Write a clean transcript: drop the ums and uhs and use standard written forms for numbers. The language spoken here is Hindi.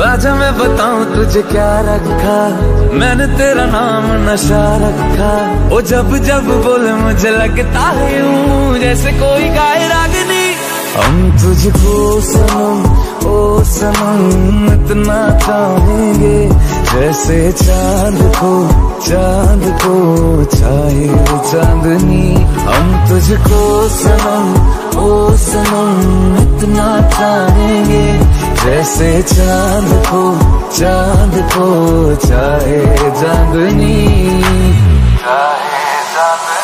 आजा मैं बताऊं तुझे क्या रखा, मैंने तेरा नाम नशा रखा। ओ जब जब बोले मुझे लगता है यूं जैसे कोई गाए रागनी। हम तुझको सनम ओ सनम इतना चाहेंगे, जैसे चांद को चाहे चांदनी। हम तुझको सनम ओ सनम इतना चाहेंगे, जैसे चांद को चाहे चांदनी, चाहे चांदनी।